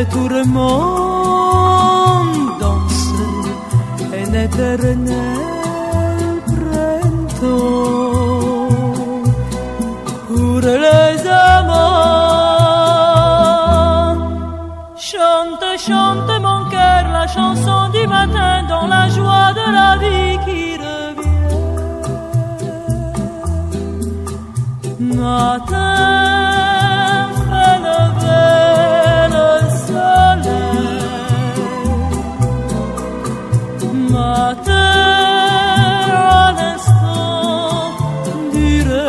tourments danser un éternel printemps pour les amants. Chante, chante mon cœur la chanson du matin dans la joie de la vie qui revient. Matin, fait lever le soleil. Matin, à l'instant du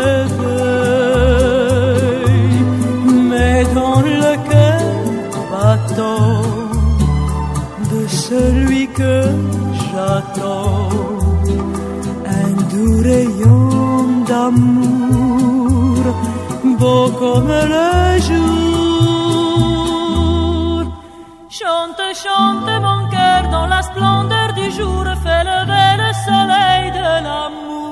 réveil, mais dans le cœur battant de celui que j'attends, un doux rayon d'amour, beau comme le jour. Chante, chante mon cœur dans la splendeur du jour, fais lever le soleil de l'amour.